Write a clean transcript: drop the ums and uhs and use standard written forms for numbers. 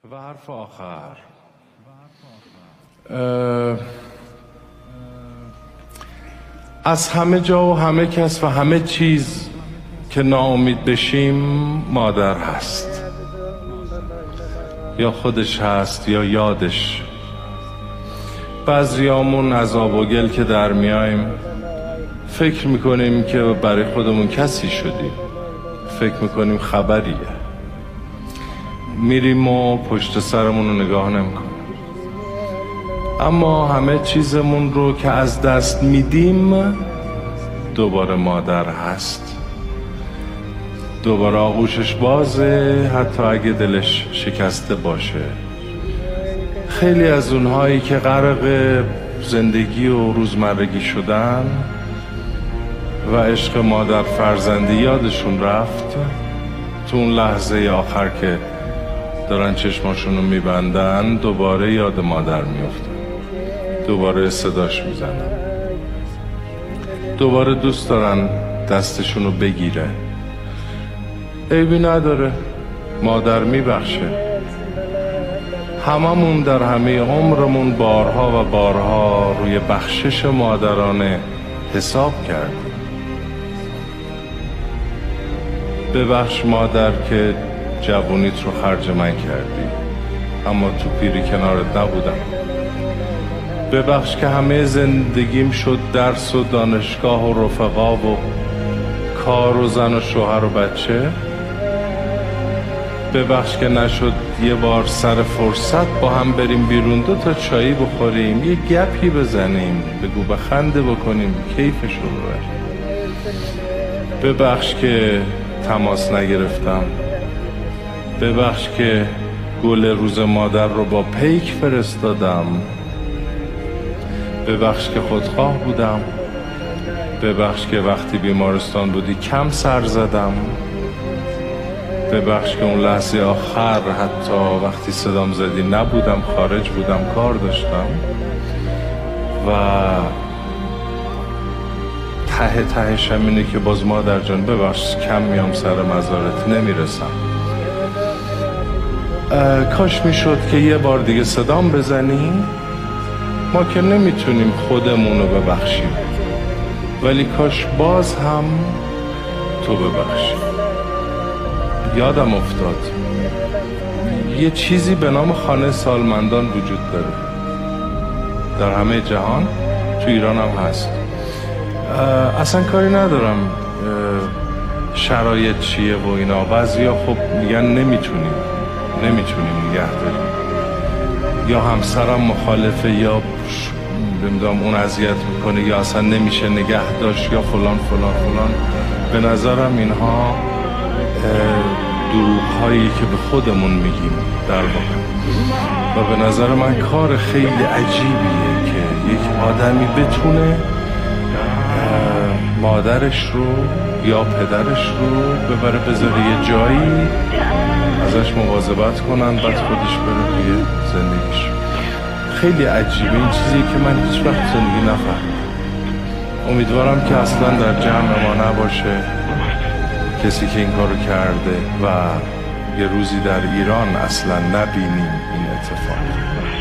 و حرف آخر، از همه جا و همه کس و همه چیز که ناامید بشیم مادر هست، یا خودش هست یا یادش. بعضیامون از آب و گل که در میایم فکر میکنیم که برای خودمون کسی شدیم، فکر میکنیم خبریه، میریم و پشت سرمون رو نگاه نمیکنیم. اما همه چیزمون رو که از دست میدیم دوباره مادر هست، دوباره آغوشش بازه، حتی اگه دلش شکسته باشه. خیلی از اونهایی که غرق زندگی و روزمرگی شدن و عشق مادر فرزندی یادشون رفت، تو اون لحظه آخر که دارن چشماشونو میبندن دوباره یاد مادر میفتن، دوباره صداش میزنن، دوباره دوست دارن دستشونو بگیره. عیبی نداره، مادر میبخشه. هممون در همه عمرمون بارها و بارها روی بخشش مادرانه حساب کردیم. ببخش مادر که جوونیت رو خرج من کردی، اما تو پیری کنارت نبودم. ببخش که همه زندگیم شد درس و دانشگاه و رفقا و کار و زن و شوهر و بچه. ببخش که نشد یه بار سر فرصت با هم بریم بیرون، 2 تا چایی بخوریم، یه گپی بزنیم، بگو بخنده بکنیم، کیفش رو ببریم. ببخش که تماس نگرفتم. ببخش که گل روز مادر رو با پیک فرستادم. ببخش که خودخواه بودم. ببخش که وقتی بیمارستان بودی کم سر زدم. ببخش که اون لحظه آخر حتی وقتی صدام زدی نبودم، خارج بودم، کار داشتم. و ته تهشم اینه که باز مادر جان ببخش کم میام سر مزارت، نمیرسم. کاش میشد که یه بار دیگه صدام بزنی. ما که نمیتونیم خودمونو ببخشیم، ولی کاش باز هم تو ببخشی. یادم افتاد یه چیزی به نام خانه سالمندان وجود داره در همه جهان، تو ایران هم هست. اصلا کاری ندارم شرایط چیه و اینا. بعضیا خب میگن نمیتونیم نگه داریم، یا همسرم مخالفه، یا نمیدونم اون اذیت میکنه، یا اصلا نمیشه نگه داشت، یا فلان فلان فلان. به نظرم اینها دروغ هایی که به خودمون میگیم در واقع. و به نظر من کار خیلی عجیبیه که یک آدمی بتونه مادرش رو یا پدرش رو ببره بذاره یه جایی، ازش مواظبت کنن، بعد خودش بره توی زندگیش. خیلی عجیبه این چیزی که من هیچ وقت زندگی نفهمیدم. امیدوارم که اصلا در جمع ما نباشه کسی که این کارو کرده و یه روزی در ایران اصلا نبینیم این اتفاق.